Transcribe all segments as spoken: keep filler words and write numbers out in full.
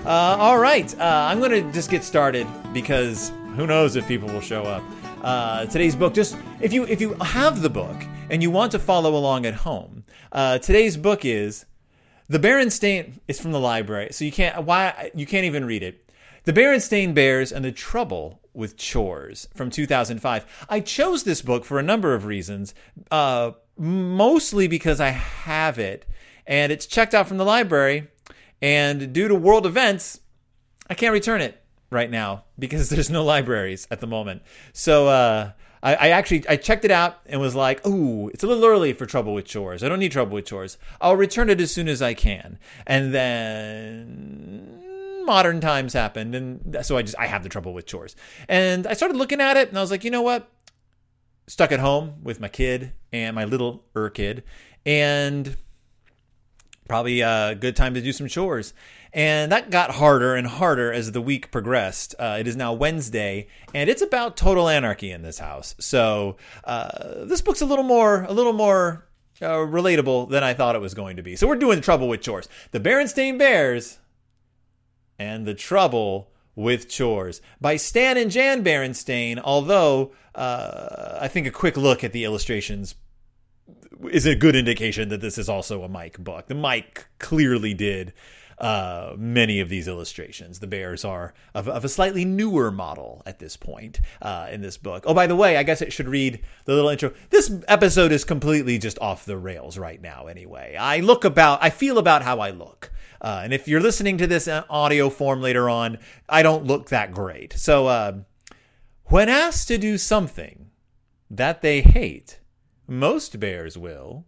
Uh, all right, uh, I'm going to just get started because who knows if people will show up. Uh, today's book, just if you if you have the book and you want to follow along at home, uh, today's book is The Berenstain. It's from the library, so you can't why you can't even read it. The Berenstain Bears and the Trouble with Chores from two thousand five. I chose this book for a number of reasons, uh, mostly because I have it and it's checked out from the library. And due to world events, I can't return it right now because there's no libraries at the moment. So uh, I, I actually I checked it out and was like, ooh, it's a little early for Trouble with Chores. I don't need Trouble with Chores. I'll return it as soon as I can. And then modern times happened, and so I just I have the Trouble with Chores. And I started looking at it, and I was like, you know what? Stuck at home with my kid and my little er kid, and probably a good time to do some chores. And that got harder and harder as the week progressed. Uh, it is now Wednesday, and it's about total anarchy in this house. So uh, this book's a little more, a little more uh, relatable than I thought it was going to be. So we're doing Trouble with Chores. The Berenstain Bears and the Trouble with Chores by Stan and Jan Berenstain. Although uh, I think a quick look at the illustrations is a good indication that this is also a Mike book. The Mike clearly did uh, many of these illustrations. The bears are of, of a slightly newer model at this point uh, in this book. Oh, by the way, I guess it should read the little intro. This episode is completely just off the rails right now anyway. I look about, I feel about how I look. Uh, and if you're listening to this audio form later on, I don't look that great. So uh, when asked to do something that they hate, most bears will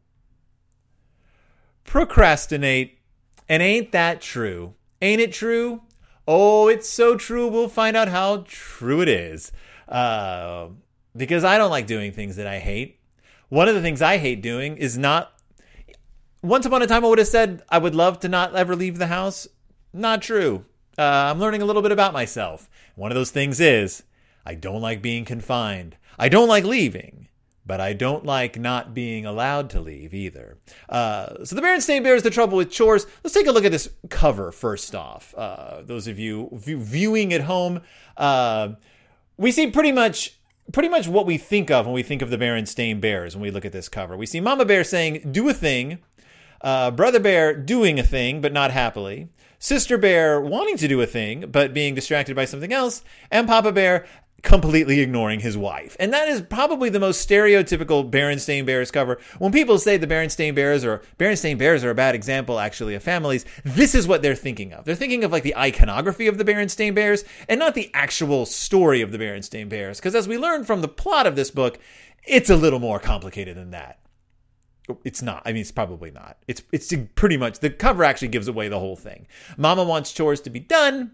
procrastinate. And ain't that true? Ain't it true? Oh, it's so true. We'll find out how true it is. Uh, because I don't like doing things that I hate. One of the things I hate doing is not... Once upon a time, I would have said I would love to not ever leave the house. Not true. Uh, I'm learning a little bit about myself. One of those things is I don't like being confined. I don't like leaving. But I don't like not being allowed to leave either. Uh, so the Berenstain Bears, the Trouble with Chores. Let's take a look at this cover first off. Uh, those of you view- viewing at home, uh, we see pretty much pretty much what we think of when we think of the Berenstain Bears when we look at this cover. We see Mama Bear saying, do a thing. Uh, Brother Bear doing a thing, but not happily. Sister Bear wanting to do a thing, but being distracted by something else. And Papa Bear completely ignoring his wife. And that is probably the most stereotypical Berenstain Bears cover. When people say the Berenstain Bears or Berenstain Bears are a bad example, actually, of families, this is what they're thinking of. They're thinking of like the iconography of the Berenstain Bears and not the actual story of the Berenstain Bears. Because as we learn from the plot of this book, it's a little more complicated than that. It's not. I mean, it's probably not. It's it's pretty much, the cover actually gives away the whole thing. Mama wants chores to be done.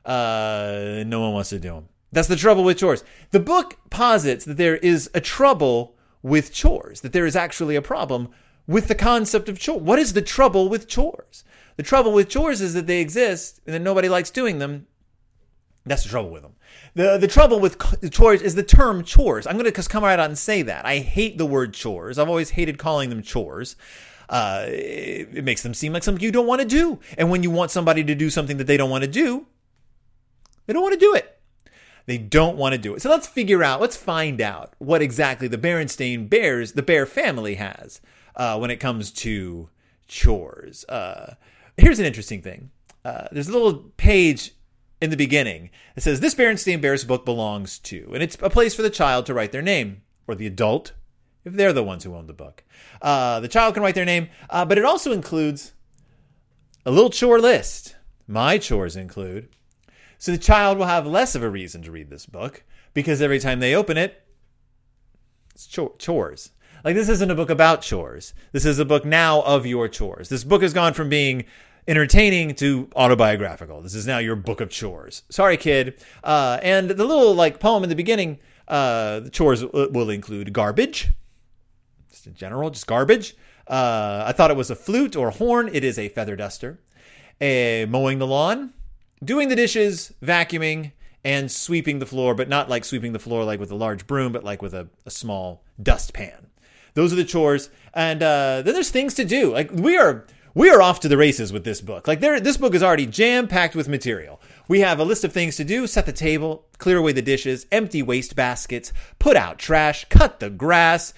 Uh, no one wants to do them. That's the trouble with chores. The book posits that there is a trouble with chores, that there is actually a problem with the concept of chores. What is the trouble with chores? The trouble with chores is that they exist and that nobody likes doing them. That's the trouble with them. The the trouble with chores is the term chores. I'm going to just come right out and say that. I hate the word chores. I've always hated calling them chores. Uh, it, it makes them seem like something you don't want to do. And when you want somebody to do something that they don't want to do, they don't want to do it. They don't want to do it. So let's figure out, let's find out what exactly the Berenstain Bears, the Bear family has uh, when it comes to chores. Uh, here's an interesting thing. Uh, there's a little page in the beginning that says, this Berenstain Bears book belongs to, and it's a place for the child to write their name, or the adult, if they're the ones who own the book. Uh, the child can write their name, uh, but it also includes a little chore list. My chores include... So the child will have less of a reason to read this book because every time they open it, it's chores. Like, this isn't a book about chores. This is a book now of your chores. This book has gone from being entertaining to autobiographical. This is now your book of chores. Sorry, kid. Uh, and the little like poem in the beginning, uh, the chores will include garbage. Just in general, just garbage. Uh, I thought it was a flute or a horn. It is a feather duster. A mowing the lawn. Doing the dishes, vacuuming, and sweeping the floor, but not like sweeping the floor like with a large broom, but like with a, a small dustpan. Those are the chores. And uh, then there's things to do. Like we are we are off to the races with this book. Like there, this book is already jam-packed with material. We have a list of things to do: set the table, clear away the dishes, empty waste baskets, put out trash, cut the grass,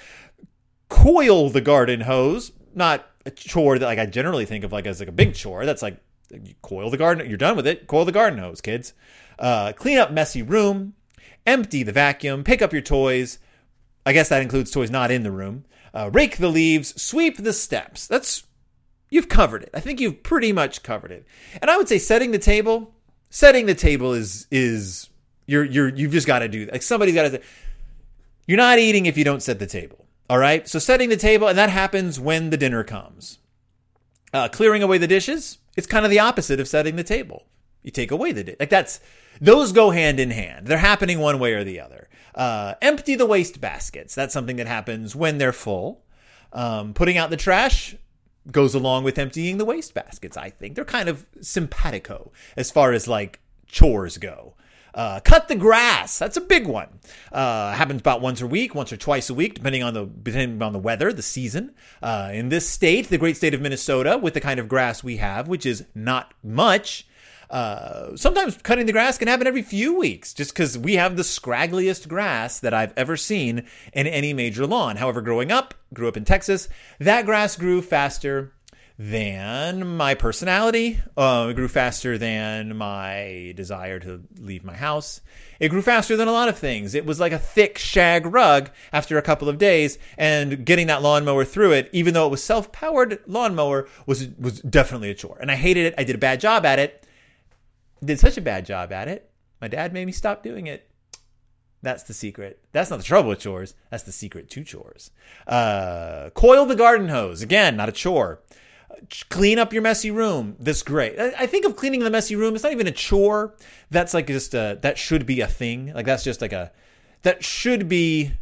coil the garden hose. Not a chore that like I generally think of like as like a big chore. That's like you coil the garden. You're done with it. Coil the garden hose, kids. Uh, clean up messy room, empty the vacuum, pick up your toys. I guess that includes toys not in the room. Uh, rake the leaves, sweep the steps. That's, you've covered it. I think you've pretty much covered it. And I would say setting the table, setting the table is, is you're, you're, you've just got to do that. Like somebody's got to, you're not eating if you don't set the table. All right. So setting the table, and that happens when the dinner comes. Uh, clearing away the dishes, it's kind of the opposite of setting the table. You take away the dish. Like that's, those go hand in hand. They're happening one way or the other. Uh, empty the waste baskets. That's something that happens when they're full. Um, putting out the trash goes along with emptying the waste baskets, I think. They're kind of simpatico as far as like chores go. Uh, cut the grass. That's a big one. Uh, happens about once a week, once or twice a week, depending on the, depending on the weather, the season. Uh, in this state, the great state of Minnesota, with the kind of grass we have, which is not much, Uh, sometimes cutting the grass can happen every few weeks just because we have the scraggliest grass that I've ever seen in any major lawn. However, growing up, grew up in Texas, that grass grew faster than my personality. Uh, it grew faster than my desire to leave my house. It grew faster than a lot of things. It was like a thick shag rug after a couple of days, and getting that lawnmower through it, even though it was self-powered lawnmower, was was definitely a chore. And I hated it. I did a bad job at it. Did such a bad job at it, my dad made me stop doing it. That's the secret. That's not the trouble with chores. That's the secret to chores. Uh, coil the garden hose. Again, not a chore. Clean up your messy room. That's great. I think of cleaning the messy room. It's not even a chore. That's like just a, that should be a thing. Like that's just like a, that should be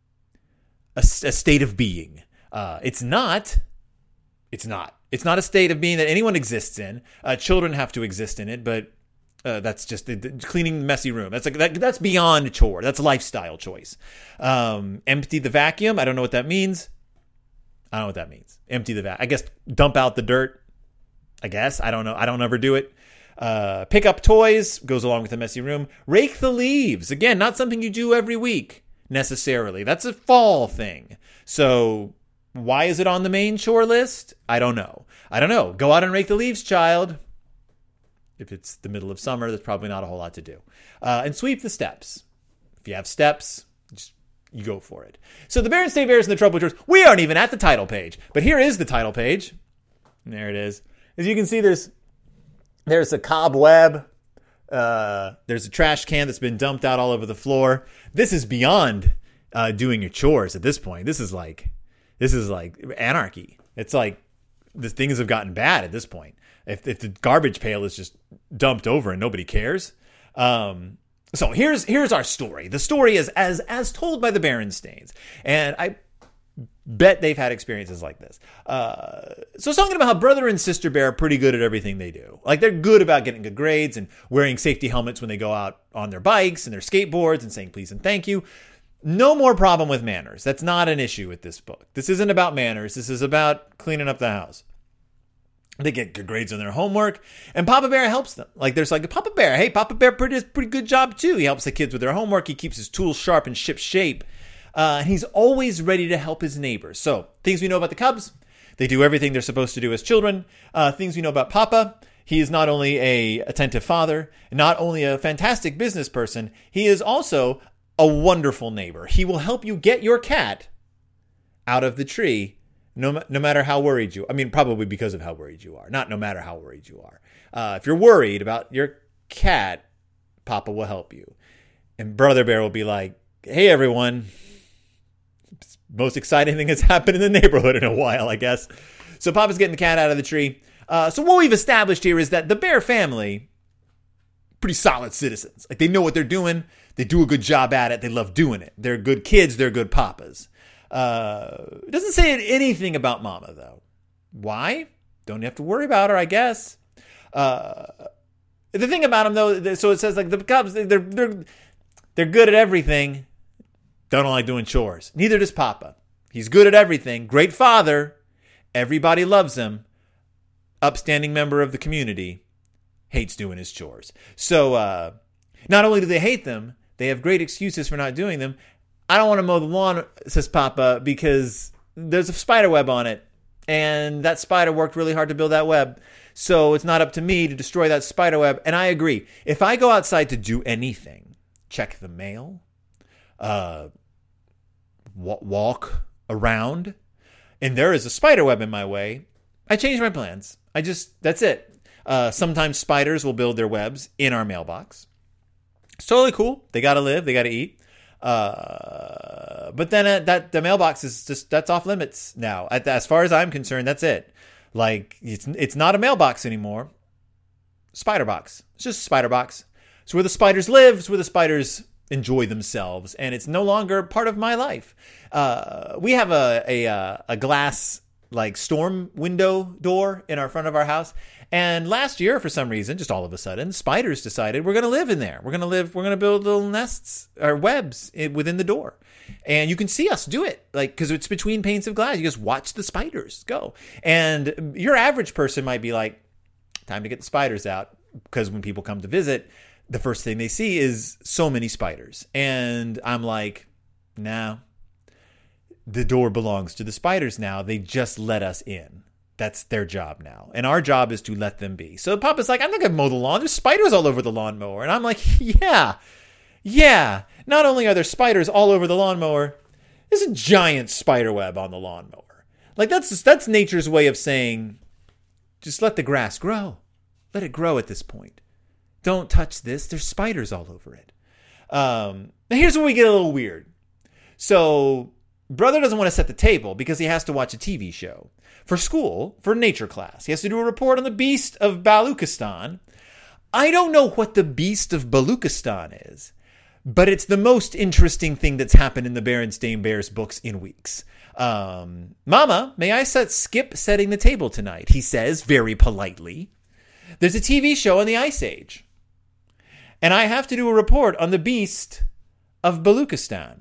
a, a state of being. Uh, it's not. It's not. It's not a state of being that anyone exists in. Uh, children have to exist in it, but Uh, that's just the, the cleaning the messy room. That's like that, that's beyond a chore. That's a lifestyle choice. Um, empty the vacuum. I don't know what that means. I don't know what that means. Empty the vac. I guess dump out the dirt. I guess I don't know. I don't ever do it. Uh, pick up toys goes along with the messy room. Rake the leaves. Again, not something you do every week necessarily. That's a fall thing. So why is it on the main chore list? I don't know. I don't know. Go out and rake the leaves, child. If it's the middle of summer, there's probably not a whole lot to do. Uh, and sweep the steps. If you have steps, just you go for it. So the Berenstain Bears and the Trouble with Chores. We aren't even at the title page, but here is the title page. And there it is. As you can see, there's there's a cobweb. Uh, there's a trash can that's been dumped out all over the floor. This is beyond uh, doing your chores at this point. This is like this is like anarchy. It's like the things have gotten bad at this point. If, if the garbage pail is just dumped over and nobody cares. Um, so here's here's our story. The story is as as told by the Berenstains. And I bet they've had experiences like this. Uh, so it's talking about how brother and sister bear are pretty good at everything they do. Like they're good about getting good grades and wearing safety helmets when they go out on their bikes and their skateboards and saying please and thank you. No more problem with manners. That's not an issue with this book. This isn't about manners. This is about cleaning up the house. They get good grades on their homework, and Papa Bear helps them. Like, there's like, Papa Bear, hey, Papa Bear does a pretty good job, too. He helps the kids with their homework. He keeps his tools sharp and ship shape. Uh, and he's always ready to help his neighbors. So, things we know about the Cubs. They do everything they're supposed to do as children. Uh, things we know about Papa. He is not only a attentive father, not only a fantastic business person, he is also a wonderful neighbor. He will help you get your cat out of the tree. No, no matter how worried you, I mean, probably because of how worried you are, not no matter how worried you are. Uh, if you're worried about your cat, Papa will help you. And Brother Bear will be like, hey, everyone, most exciting thing has happened in the neighborhood in a while, I guess. So Papa's getting the cat out of the tree. Uh, so what we've established here is that the Bear family, pretty solid citizens. Like they know what they're doing. They do a good job at it. They love doing it. They're good kids. They're good papas. Uh, it doesn't say anything about Mama, though. Why? Don't have to worry about her, I guess. Uh, the thing about them, though, so it says like the Cubs, they're they're they're good at everything. Don't like doing chores. Neither does Papa. He's good at everything. Great father. Everybody loves him. upstanding member of the community hates doing his chores. So uh, not only do they hate them, they have great excuses for not doing them. I don't want to mow the lawn, says Papa, because there's a spider web on it. And that spider worked really hard to build that web. So it's not up to me to destroy that spider web. And I agree. If I go outside to do anything, check the mail, uh, w- walk around, and there is a spider web in my way, I change my plans. I just, that's it. Uh, sometimes spiders will build their webs in our mailbox. It's totally cool. They got to live. They got to eat. Uh, but then uh, that the mailbox is just, that's off limits now. At, as far as I'm concerned, that's it. Like, it's it's not a mailbox anymore. Spider box. It's just a spider box. It's where the spiders live. It's where the spiders enjoy themselves. And it's no longer part of my life. Uh, we have a, a, a glass, like, storm window door in our front of our house. And last year, for some reason, just all of a sudden, spiders decided we're going to live in there. We're going to live, we're going to build little nests or webs within the door. And you can see us do it, like, because it's between panes of glass. You just watch the spiders go. And your average person might be like, time to get the spiders out. Because when people come to visit, the first thing they see is so many spiders. And I'm like, nah, the door belongs to the spiders now. They just let us in. That's their job now. And our job is to let them be. So Papa's like, I'm not going to mow the lawn. There's spiders all over the lawnmower. And I'm like, yeah, yeah. Not only are there spiders all over the lawnmower, there's a giant spider web on the lawnmower. Like, that's just, that's nature's way of saying, just let the grass grow. Let it grow at this point. Don't touch this. There's spiders all over it. Um, now here's where we get a little weird. So brother doesn't want to set the table because he has to watch a T V show. For school, for nature class. He has to do a report on the beast of Baluchistan. I don't know what the beast of Baluchistan is, but it's the most interesting thing that's happened in the Berenstain Bears books in weeks. Um, Mama, may I set, skip setting the table tonight? He says very politely. There's a T V show on the Ice Age, and I have to do a report on the beast of Baluchistan.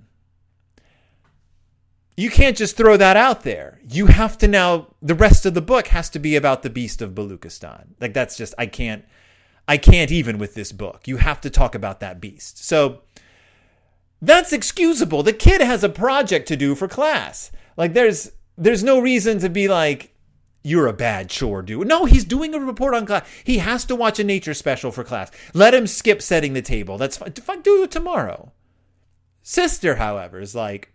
You can't just throw that out there. You have to now, the rest of the book has to be about the beast of Baluchistan. Like, that's just, I can't, I can't even with this book. You have to talk about that beast. So that's excusable. The kid has a project to do for class. Like, there's, there's no reason to be like, you're a bad chore dude. No, he's doing a report on class. He has to watch a nature special for class. Let him skip setting the table. That's fine. Do it tomorrow. Sister, however, is like,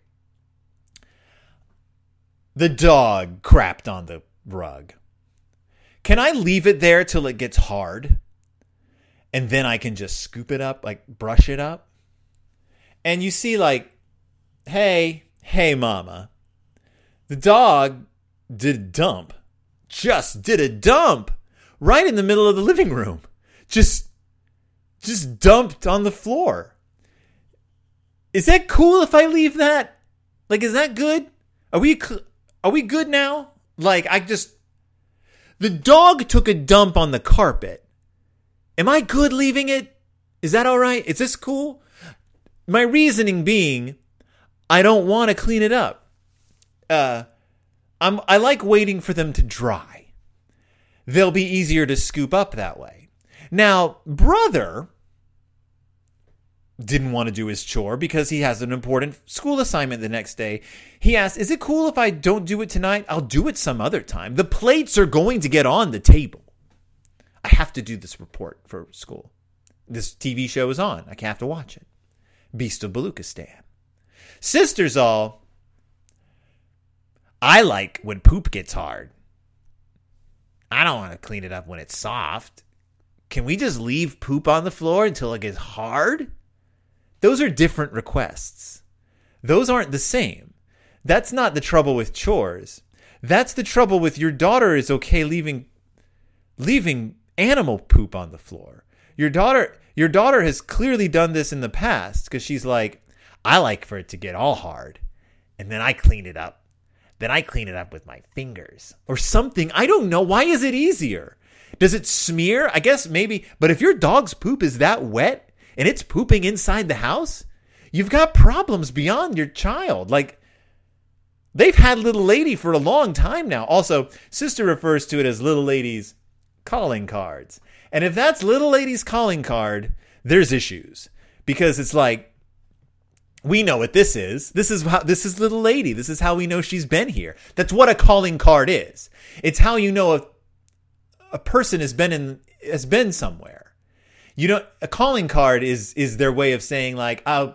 the dog crapped on the rug. Can I leave it there till it gets hard? And then I can just scoop it up, like brush it up? And you see, like, hey, hey, mama. The dog did a dump. Just did a dump. Right in the middle of the living room. Just, just dumped on the floor. Is that cool if I leave that? Like, is that good? Are we... Cl- Are we good now? Like, I just... The dog took a dump on the carpet. Am I good leaving it? Is that all right? Is this cool? My reasoning being, I don't want to clean it up. Uh, I'm, I like waiting for them to dry. They'll be easier to scoop up that way. Now, brother didn't want to do his chore because he has an important school assignment the next day. He asked, is it cool if I don't do it tonight? I'll do it some other time. The plates are going to get on the table. I have to do this report for school. This T V show is on. I have to watch it. Beast of Baluchistan. Sister's all, I like when poop gets hard. I don't want to clean it up when it's soft. Can we just leave poop on the floor until it gets hard? Those are different requests. Those aren't the same. That's not the trouble with chores. That's the trouble with your daughter is okay leaving leaving animal poop on the floor. Your daughter your daughter has clearly done this in the past because she's like, I like for it to get all hard and then I clean it up. Then I clean it up with my fingers or something. I don't know. Why is it easier? Does it smear? I guess maybe. But if your dog's poop is that wet, and it's pooping inside the house, you've got problems beyond your child. Like, they've had little lady for a long time now. Also, sister refers to it as little lady's calling cards. And if that's little lady's calling card, there's issues. Because it's like, we know what this is. This is how, this is little lady. This is how we know she's been here. That's what a calling card is. It's how you know a, a person has been in, has been somewhere. You know, a calling card is, is their way of saying like, oh,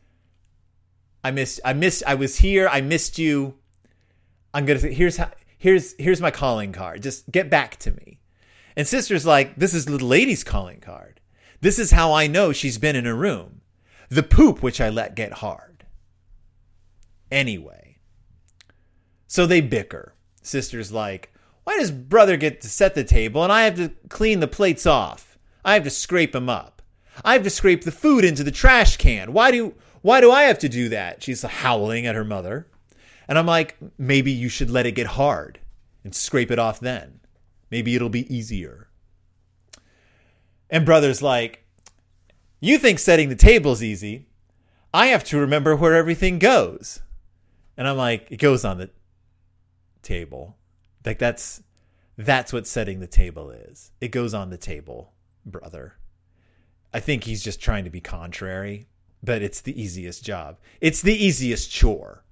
I missed, I missed, I was here. I missed you. I'm going to say, here's how, here's, here's my calling card. Just get back to me. And sister's like, this is little lady's calling card. This is how I know she's been in a room. The poop which I let get hard. Anyway. So they bicker. Sister's like, why does brother get to set the table and I have to clean the plates off? I have to scrape them up. I have to scrape the food into the trash can. Why do, why do I have to do that? She's howling at her mother. And I'm like, maybe you should let it get hard and scrape it off then. Maybe it'll be easier. And brother's like, you think setting the table's easy. I have to remember where everything goes. And I'm like, it goes on the table. Like that's, that's what setting the table is. It goes on the table, brother. I think he's just trying to be contrary, but it's the easiest job. It's the easiest chore.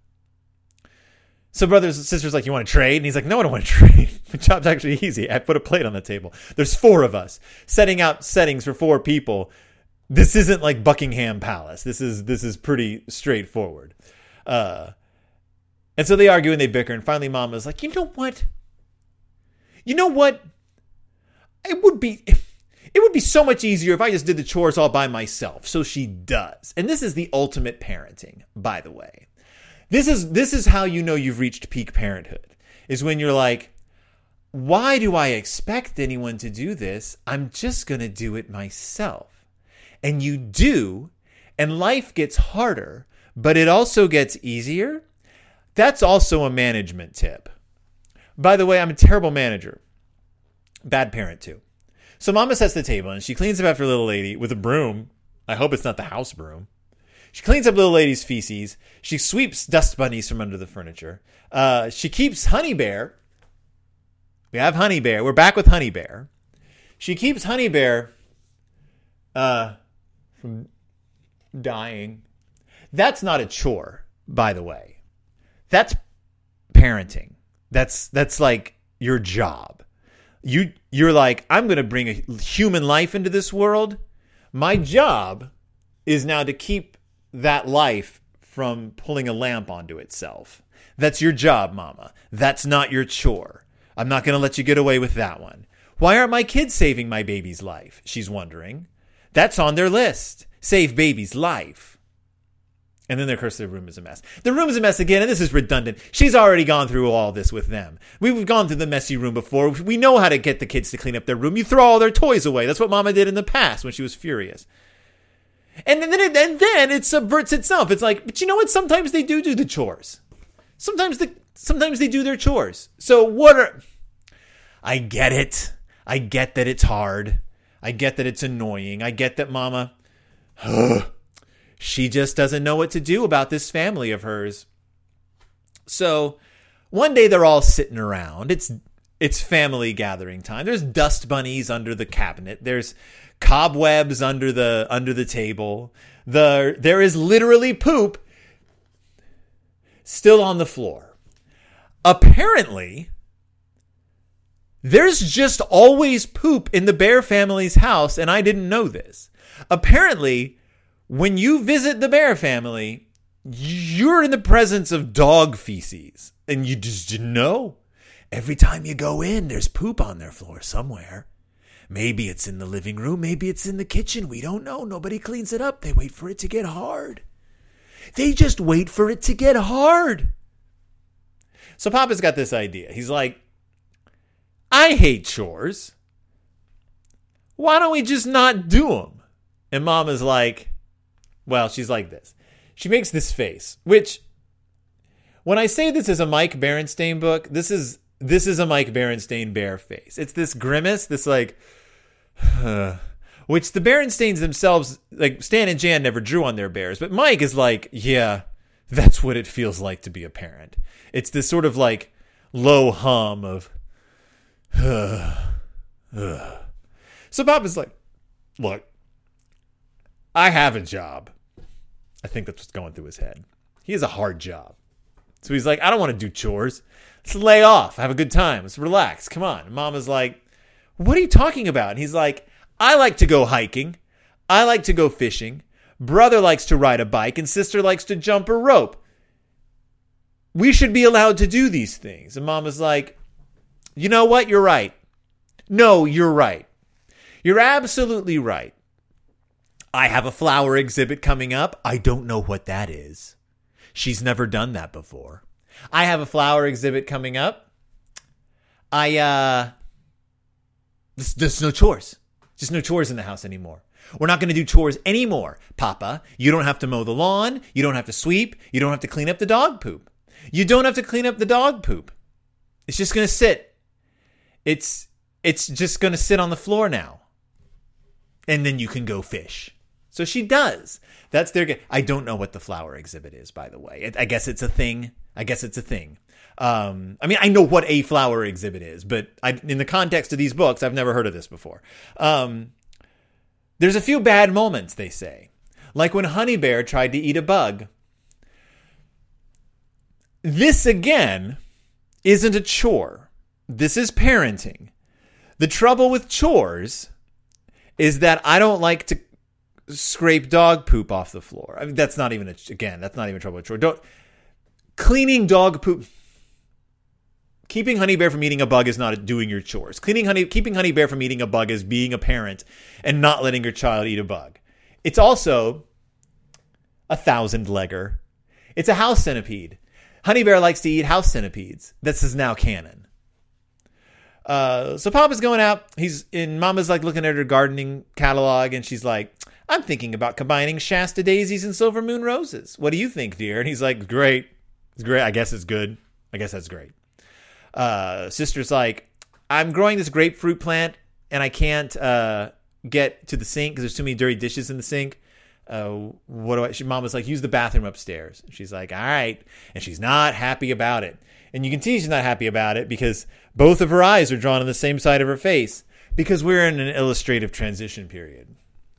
So brothers and sisters like, you want to trade? And he's like, no, I don't want to trade. The job's actually easy. I put a plate on the table. There's four of us setting out settings for four people. This isn't like Buckingham Palace. This is this is pretty straightforward. Uh, and so they argue and they bicker. And finally, Mama's like, you know what? You know what? It would be it would be so much easier if I just did the chores all by myself. So she does. And this is the ultimate parenting, by the way. This is this is how you know you've reached peak parenthood. Is when you're like, why do I expect anyone to do this? I'm just going to do it myself. And you do, and life gets harder, but it also gets easier. That's also a management tip. By the way, I'm a terrible manager. Bad parent, too. So Mama sets the table, and she cleans up after little lady with a broom. I hope it's not the house broom. She cleans up little lady's feces. She sweeps dust bunnies from under the furniture. Uh, she keeps Honey Bear. We have Honey Bear. We're back with Honey Bear. She keeps Honey Bear... Uh... from dying. That's not a chore, by the way. That's parenting. That's that's like your job. You you're like, I'm going to bring a human life into this world. My job is now to keep that life from pulling a lamp onto itself. That's your job, Mama. That's not your chore. I'm not going to let you get away with that one. Why aren't my kids saving my baby's life? She's wondering. That's on their list. Save baby's life. And then, of course, the room is a mess. The room is a mess again, and this is redundant. She's already gone through all this with them. We've gone through the messy room before. We know how to get the kids to clean up their room. You throw all their toys away. That's what Mama did in the past when she was furious. And then, it, and then it subverts itself. It's like, but you know what? Sometimes they do do the chores. Sometimes the sometimes they do their chores. So what are... I get it. I get that it's hard. I get that it's annoying. I get that Mama... she just doesn't know what to do about this family of hers. So one day they're all sitting around. It's it's family gathering time. There's dust bunnies under the cabinet. There's cobwebs under the under the table. The there is literally poop still on the floor. Apparently, there's just always poop in the Bear family's house, and I didn't know this. Apparently, when you visit the Bear family, you're in the presence of dog feces. And you just didn't know. Every time you go in, there's poop on their floor somewhere. Maybe it's in the living room. Maybe it's in the kitchen. We don't know. Nobody cleans it up. They wait for it to get hard. They just wait for it to get hard. So Papa's got this idea. He's like, I hate chores. Why don't we just not do them? And Mama's like, well, she's like this. She makes this face, which when I say this is a Mike Berenstain book, this is this is a Mike Berenstain bear face. It's this grimace, this like, uh, which the Berenstains themselves, like Stan and Jan never drew on their bears. But Mike is like, yeah, That's what it feels like to be a parent. It's this sort of like low hum of, uh, uh. So Papa's like, look, I have a job. I think that's what's going through his head. He has a hard job. So he's like, I don't want to do chores. Let's lay off. Have a good time. Let's relax. Come on. And Mama's like, what are you talking about? And he's like, I like to go hiking. I like to go fishing. Brother likes to ride a bike and sister likes to jump a rope. We should be allowed to do these things. And Mama's like, you know what? You're right. No, you're right. You're absolutely right. I have a flower exhibit coming up. I don't know what that is. She's never done that before. I have a flower exhibit coming up. I, uh, there's, there's no chores. Just no chores in the house anymore. We're not going to do chores anymore, Papa. You don't have to mow the lawn. You don't have to sweep. You don't have to clean up the dog poop. You don't have to clean up the dog poop. It's just going to sit. It's, it's just going to sit on the floor now. And then you can go fish. So she does. That's their. I don't know what the flower exhibit is, by the way. I guess it's a thing. I guess it's a thing. Um, I mean, I know what a flower exhibit is, but I, in the context of these books, I've never heard of this before. Um, there's a few bad moments, they say. Like when Honey Bear tried to eat a bug. This, again, isn't a chore. This is parenting. The trouble with chores is that I don't like to scrape dog poop off the floor. I mean, that's not even a, again, that's not even trouble with chore. Don't, cleaning dog poop, keeping Honey Bear from eating a bug is not doing your chores. Cleaning honey, keeping Honey Bear from eating a bug is being a parent and not letting your child eat a bug. It's also a thousand legger. It's a house centipede. Honey Bear likes to eat house centipedes. This is now canon. Uh, so Papa's going out. He's in. Mama's like looking at her gardening catalog, and she's like, "I'm thinking about combining Shasta daisies and silver moon roses. What do you think, dear?" And he's like, "Great, it's great. I guess it's good. I guess that's great." Uh, sister's like, "I'm growing this grapefruit plant, and I can't uh, get to the sink because there's too many dirty dishes in the sink. Uh, what do I?" She, Mama's like, "Use the bathroom upstairs." And she's like, "All right," and she's not happy about it. And you can see she's not happy about it because both of her eyes are drawn on the same side of her face because we're in an illustrative transition period.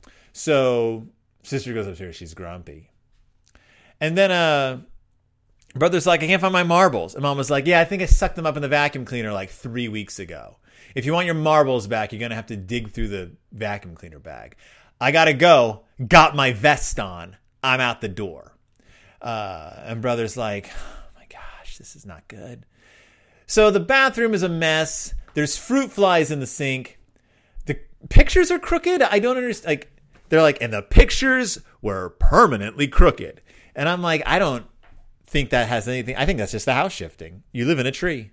So sister goes upstairs. She's grumpy. And then uh, brother's like, "I can't find my marbles." And Mama's like, "Yeah, I think I sucked them up in the vacuum cleaner like three weeks ago. If you want your marbles back, you're going to have to dig through the vacuum cleaner bag. I got to go. Got my vest on. I'm out the door." Uh, and brother's like, "This is not good." So the bathroom is a mess. There's fruit flies in the sink. The pictures are crooked. I don't understand. Like, they're like, and the pictures were permanently crooked. And I'm like, I don't think that has anything. I think that's just the house shifting. You live in a tree.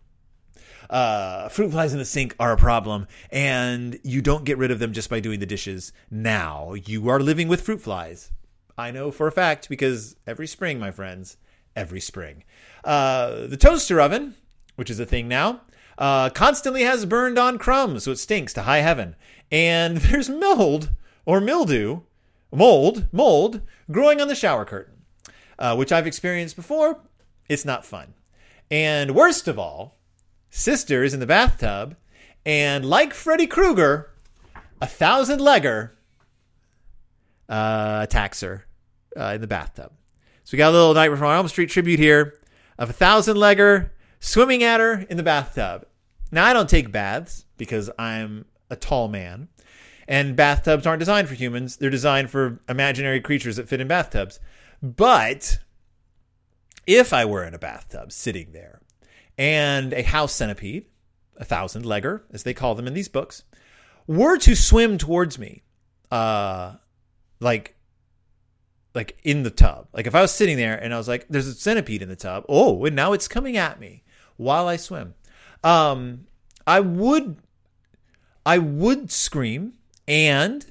Uh, fruit flies in the sink are a problem. And you don't get rid of them just by doing the dishes now. You are living with fruit flies. I know for a fact because every spring, my friends, every spring. Uh, the toaster oven, which is a thing now, uh, constantly has burned on crumbs, so it stinks to high heaven. And there's mold or mildew, mold, mold growing on the shower curtain, uh, which I've experienced before. It's not fun. And worst of all, sister is in the bathtub, and like Freddy Krueger, a thousand legger uh, attacks her uh, in the bathtub. So we got a little Nightmare from Elm Street tribute here of a thousand legger swimming at her in the bathtub. Now, I don't take baths because I'm a tall man, and bathtubs aren't designed for humans. They're designed for imaginary creatures that fit in bathtubs. But if I were in a bathtub sitting there and a house centipede, a thousand legger, as they call them in these books, were to swim towards me, uh, like, like in the tub, like if I was sitting there and I was like, there's a centipede in the tub. Oh, and now it's coming at me while I swim. Um, I would, I would scream and,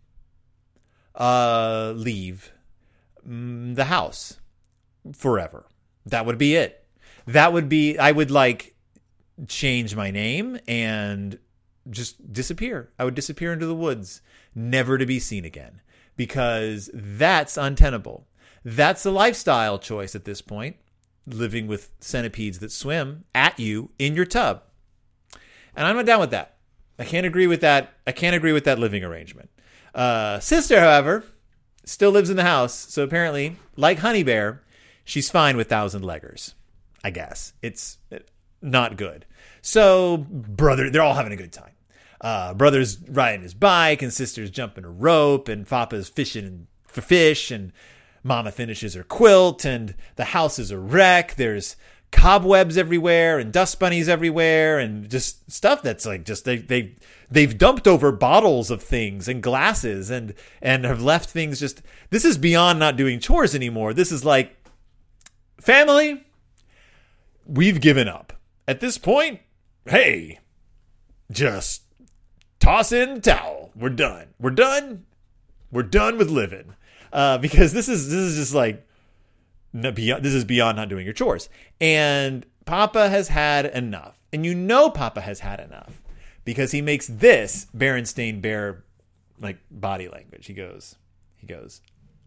uh, leave the house forever. That would be it. That would be, I would like change my name and just disappear. I would disappear into the woods, never to be seen again. Because that's untenable. That's a lifestyle choice at this point, living with centipedes that swim at you in your tub. And I'm not down with that. I can't agree with that. I can't agree with that living arrangement. Uh, sister, however, still lives in the house. So apparently, like Honey Bear, she's fine with thousand leggers. I guess. It's not good. So brother, they're all having a good time. Uh, brother's riding his bike and sister's jumping a rope and Papa's fishing for fish and Mama finishes her quilt and the house is a wreck. There's cobwebs everywhere and dust bunnies everywhere and just stuff that's like just they they they've dumped over bottles of things and glasses and and have left things just this is beyond not doing chores anymore. This is like, family, we've given up. At this point, hey, just toss in the towel. We're done. We're done. We're done with living. Uh, because this is this is just like beyond, this is beyond not doing your chores. And Papa has had enough. And you know Papa has had enough because he makes this Berenstain Bear like body language. He goes, he goes.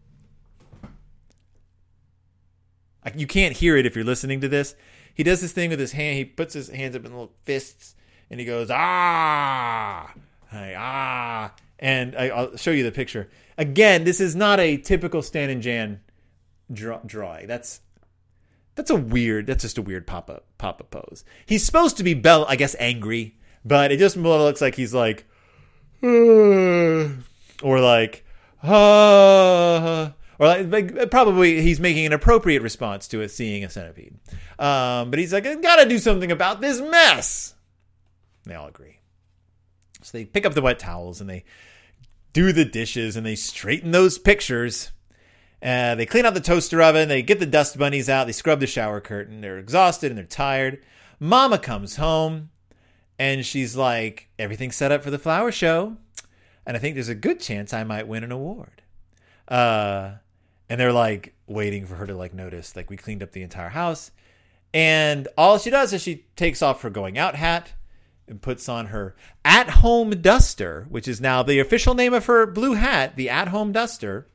You can't hear it if you're listening to this. He does this thing with his hand. He puts his hands up in little fists and he goes, ah, hey, ah. And I, I'll show you the picture. Again, this is not a typical Stan and Jan draw, drawing. That's that's a weird, that's just a weird Papa Papa pose. He's supposed to be, Bell, I guess, angry, but it just looks like he's like, uh, or like, uh, or like, like, probably he's making an appropriate response to it, seeing a centipede. Um, but he's like, I gotta do something about this mess. They all agree. So they pick up the wet towels and they do the dishes and they straighten those pictures. Uh, they clean out the toaster oven. They get the dust bunnies out. They scrub the shower curtain. They're exhausted and they're tired. Mama comes home and she's like, everything's set up for the flower show. And I think there's a good chance I might win an award. Uh, and they're like waiting for her to like notice, like we cleaned up the entire house. And all she does is she takes off her going out hat and puts on her at-home duster, which is now the official name of her blue hat, the at-home duster.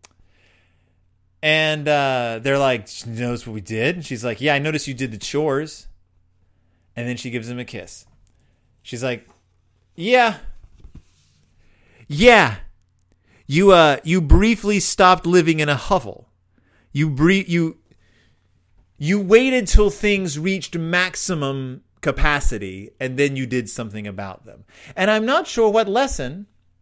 And uh, they're like, she knows what we did. And she's like, yeah, I noticed you did the chores. And then she gives him a kiss. She's like, yeah. Yeah. You uh, you briefly stopped living in a hovel. You bre- you you waited till things reached maximum capacity, and then you did something about them. And I'm not sure what lesson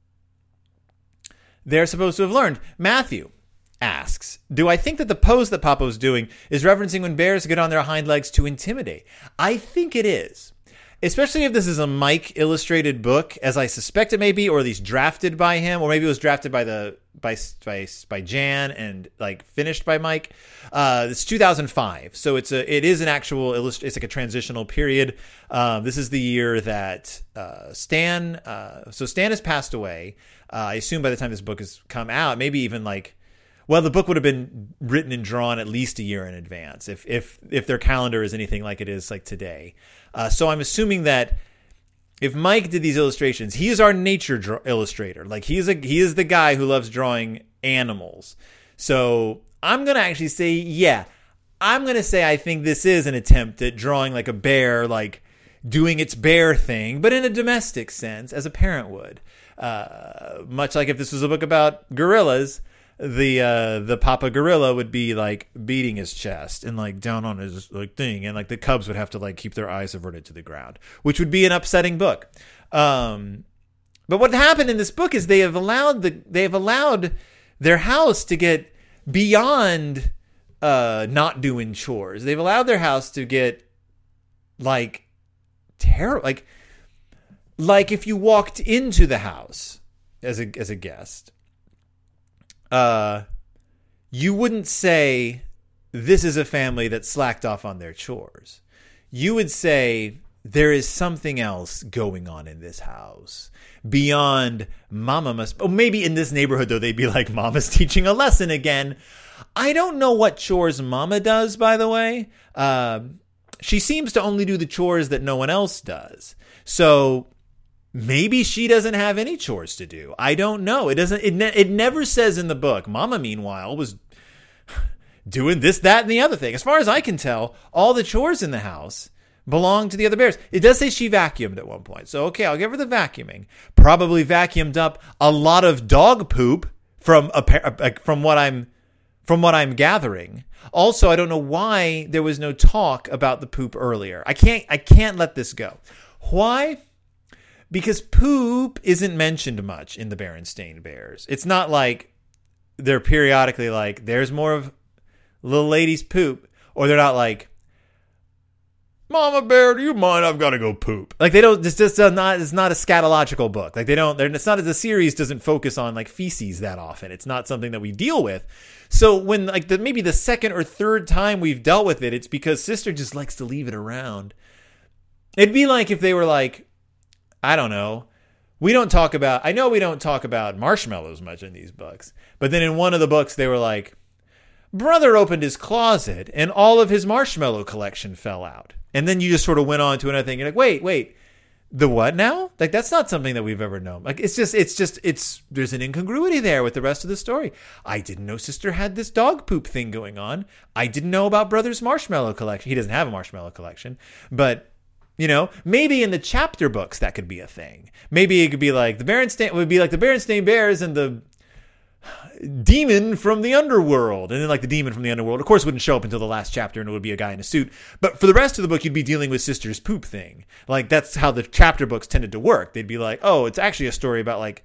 they're supposed to have learned. Matthew asks, do I think that the pose that Papa's doing is referencing when bears get on their hind legs to intimidate? I think it is. Especially if this is a Mike illustrated book, as I suspect it may be, or at least drafted by him, or maybe it was drafted by the by by, by Jan and like finished by Mike. Uh, it's two thousand five, so it's a it is an actual illust- it's like a transitional period. Um, this is the year that uh, Stan. Uh, so Stan has passed away. Uh, I assume by the time this book has come out, maybe even like. Well, the book would have been written and drawn at least a year in advance, if if if their calendar is anything like it is like today. Uh, so I'm assuming that if Mike did these illustrations, he is our nature draw- illustrator. Like he's a he is the guy who loves drawing animals. So I'm gonna actually say, yeah, I'm gonna say I think this is an attempt at drawing like a bear, like doing its bear thing, but in a domestic sense, as a parent would. Uh, much like if this was a book about gorillas. The uh, the Papa gorilla would be like beating his chest and like down on his like thing, and like the cubs would have to like keep their eyes averted to the ground, which would be an upsetting book. Um, but what happened in this book is they have allowed the they have allowed their house to get beyond uh, not doing chores. They've allowed their house to get like terrible, like like if you walked into the house as a as a guest. Uh, you wouldn't say this is a family that slacked off on their chores. You would say there is something else going on in this house beyond Mama must. Oh, maybe in this neighborhood though they'd be like Mama's teaching a lesson again. I don't know what chores Mama does, by the way. Uh, she seems to only do the chores that no one else does. So. Maybe she doesn't have any chores to do. I don't know. It doesn't. It, ne- it never says in the book. Mama, meanwhile, was doing this, that, and the other thing. As far as I can tell, all the chores in the house belong to the other bears. It does say she vacuumed at one point. So, okay, I'll give her the vacuuming. Probably vacuumed up a lot of dog poop from a, from what I'm from what I'm gathering. Also, I don't know why there was no talk about the poop earlier. I can't I can't let this go. Why? Because poop isn't mentioned much in the Berenstain Bears. It's not like they're periodically like, there's more of little lady's poop. Or they're not like, Mama Bear, do you mind? I've got to go poop. Like they don't, this just does not, it's not a scatological book. Like they don't, they're, it's not, the series doesn't focus on like feces that often. It's not something that we deal with. So when like the, maybe the second or third time we've dealt with it, it's because Sister just likes to leave it around. It'd be like if they were like, I don't know, we don't talk about, I know we don't talk about marshmallows much in these books, but then in one of the books they were like, brother opened his closet and all of his marshmallow collection fell out. And then you just sort of went on to another thing. You're like, wait, wait, the what now? Like, that's not something that we've ever known. Like, it's just, it's just, it's, there's an incongruity there with the rest of the story. I didn't know Sister had this dog poop thing going on. I didn't know about brother's marshmallow collection. He doesn't have a marshmallow collection, but you know, maybe in the chapter books that could be a thing. Maybe it could be like the Berenstain, it would be like the Berenstain Bears and the demon from the underworld. And then like the demon from the underworld, of course, wouldn't show up until the last chapter and it would be a guy in a suit. But for the rest of the book, you'd be dealing with Sister's poop thing. Like that's how the chapter books tended to work. They'd be like, oh, it's actually a story about like,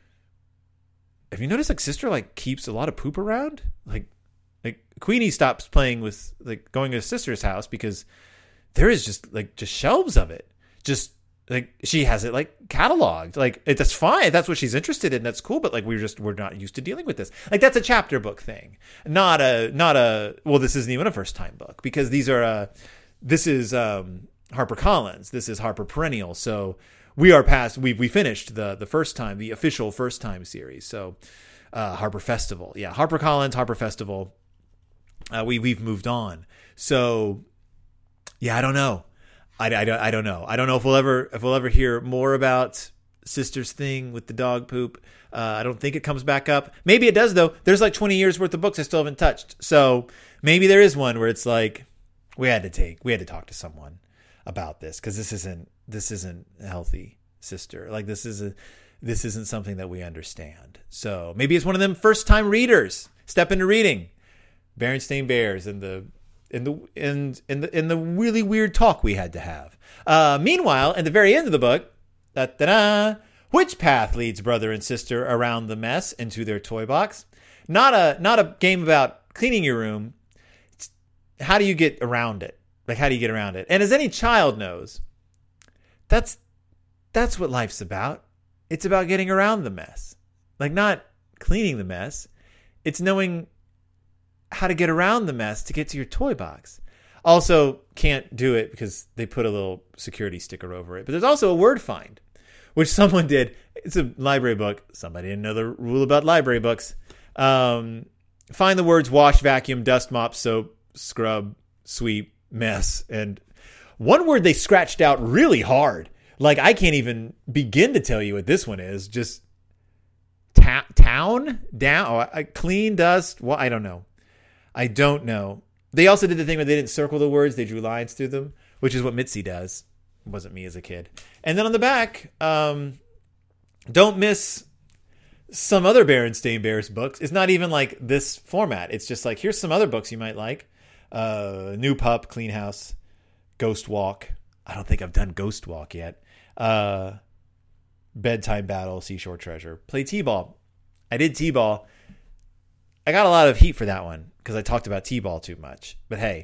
have you noticed like Sister like keeps a lot of poop around? Like, like Queenie stops playing with like going to his sister's house because there is just like just shelves of it. Just like she has it like cataloged. Like it, that's fine. That's what she's interested in. That's cool. But like we're just we're not used to dealing with this. Like that's a chapter book thing, not a not a. Well, this isn't even a first time book because these are uh this is um HarperCollins. This is Harper Perennial. So we are past. We we finished the the first time the official first time series. So uh, Harper Festival. Yeah, HarperCollins, Harper Festival. Uh, we we've moved on. So. Yeah, I don't know. I, I, don't, I don't know. I don't know if we'll ever if we'll ever hear more about Sister's thing with the dog poop. Uh, I don't think it comes back up. Maybe it does, though. There's like twenty years worth of books I still haven't touched. So maybe there is one where it's like, we had to take, we had to talk to someone about this because this isn't, this isn't healthy, Sister. Like this is a, this isn't something that we understand. So maybe it's one of them first time readers. Step into reading Berenstain Bears and the, in the in in the in the really weird talk we had to have. Uh, meanwhile, at the very end of the book, da, da, da, which path leads brother and sister around the mess into their toy box? Not a not a game about cleaning your room. It's how do you get around it? Like how do you get around it? And as any child knows, that's that's what life's about. It's about getting around the mess. Like not cleaning the mess. It's knowing how to get around the mess to get to your toy box. Also, can't do it because they put a little security sticker over it. But there's also a word find, which someone did. It's a library book. Somebody didn't know the rule about library books. Um, find the words wash, vacuum, dust, mop, soap, scrub, sweep, mess. And one word they scratched out really hard. Like, I can't even begin to tell you what this one is. Just ta- town, down, oh, clean, dust. Well, I don't know. I don't know. They also did the thing where they didn't circle the words. They drew lines through them, which is what Mitzi does. It wasn't me as a kid. And then on the back, um, don't miss some other Berenstain Bears books. It's not even like this format. It's just like, here's some other books you might like. Uh, New Pup, Clean House, Ghost Walk. I don't think I've done Ghost Walk yet. Uh, Bedtime Battle, Seashore Treasure. Play T-Ball. I did T-Ball. I got a lot of heat for that one because I talked about T-Ball too much. But hey,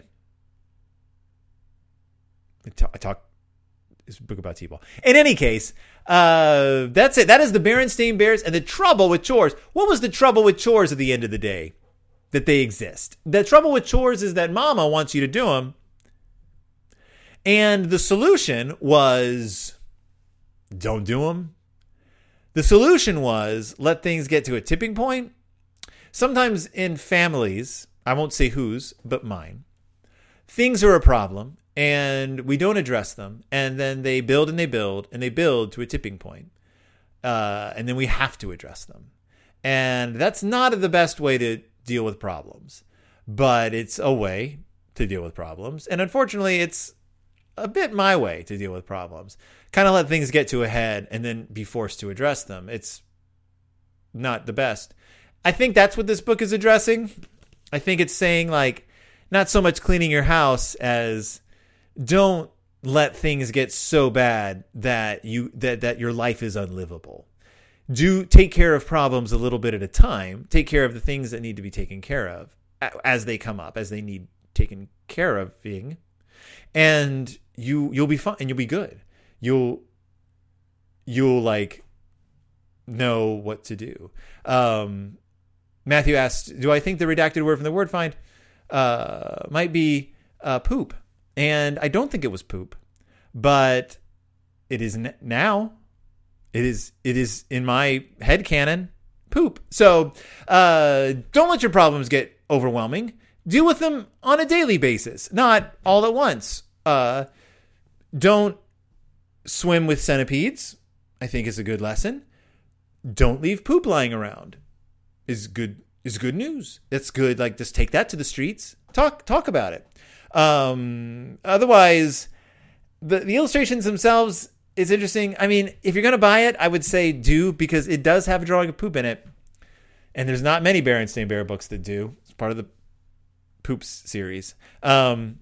I talk, I talk this book about T-Ball. In any case, uh, that's it. That is the Berenstain Bears and the trouble with chores. What was the trouble with chores at the end of the day? That they exist. The trouble with chores is that Mama wants you to do them. And the solution was don't do them. The solution was let things get to a tipping point. Sometimes in families, I won't say whose, but mine, things are a problem and we don't address them. And then they build and they build and they build to a tipping point. Uh, and then we have to address them. And that's not the best way to deal with problems. but it's a way to deal with problems. And unfortunately, it's a bit my way to deal with problems. Kind of let things get to a head and then be forced to address them. It's not the best. I think that's what this book is addressing. I think it's saying, like, not so much cleaning your house as don't let things get so bad that you that that your life is unlivable. Do take care of problems a little bit at a time. Take care of the things that need to be taken care of as they come up, as they need taken care of being, and you you'll be fine and you'll be good. You'll you'll like know what to do. Um, Matthew asked, "Do I think the redacted word from the word find uh, might be uh, poop?" And I don't think it was poop, but it is n- now. It is it is in my headcanon poop. So uh, don't let your problems get overwhelming. Deal with them on a daily basis, not all at once. Uh, don't swim with centipedes, I think is a good lesson. Don't leave poop lying around is good is good news. That's good. Like, just take that to the streets. Talk talk about it. Um, otherwise, the, the illustrations themselves is interesting. I mean, if you're going to buy it, I would say do, because it does have a drawing of poop in it. And there's not many Berenstain Bear books that do. It's part of the Poops series. Um,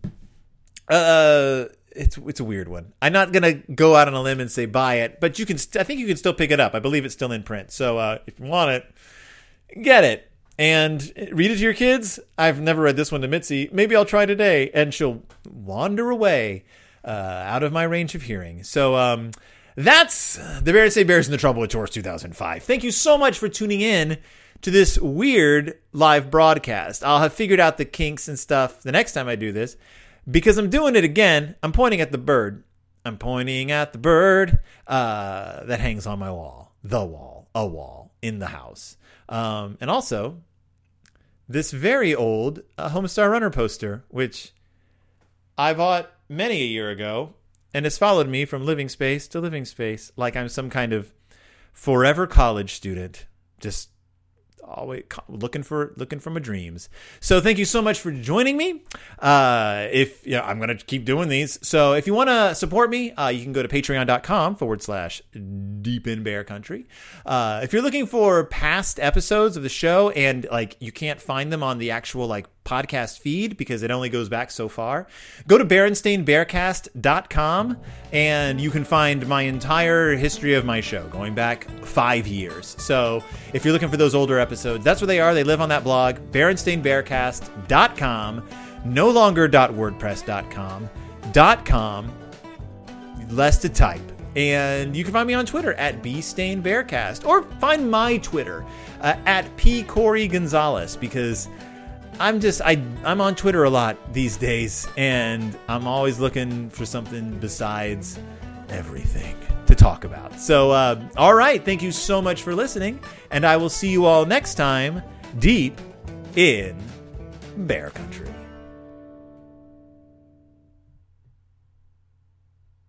uh, it's it's a weird one. I'm not going to go out on a limb and say buy it, but you can. St- I think you can still pick it up. I believe it's still in print. So uh, if you want it, get it. And read it to your kids. I've never read this one to Mitzi. Maybe I'll try today. And she'll wander away uh, out of my range of hearing. So um, that's the Berenstain Bears in the Trouble with Chores two thousand five. Thank you so much for tuning in to this weird live broadcast. I'll have figured out the kinks and stuff the next time I do this, because I'm doing it again. I'm pointing at the bird. I'm pointing at the bird uh, that hangs on my wall. The wall. A wall in the house. Um, and also, this very old uh, Homestar Runner poster, which I bought many a year ago, and has followed me from living space to living space, like I'm some kind of forever college student, just always looking for looking for my dreams. So thank you so much for joining me. Uh, if yeah, I'm gonna keep doing these. So if you want to support me, uh, you can go to patreon.com forward slash deep in bear country. Uh, if you're looking for past episodes of the show and like you can't find them on the actual like podcast feed because it only goes back so far, go to berenstain bearcast dot com and you can find my entire history of my show going back five years. So if you're looking for those older episodes, that's where they are. They live on that blog, berenstain bearcast dot com, no longer .wordpress dot com, .com, less to type. And you can find me on Twitter at bstainbearcast, or find my Twitter uh, at p corey gonzalez, because I'm just, I, I'm on Twitter a lot these days, and I'm always looking for something besides everything to talk about. So, uh, all right. Thank you so much for listening, and I will see you all next time deep in Bear Country.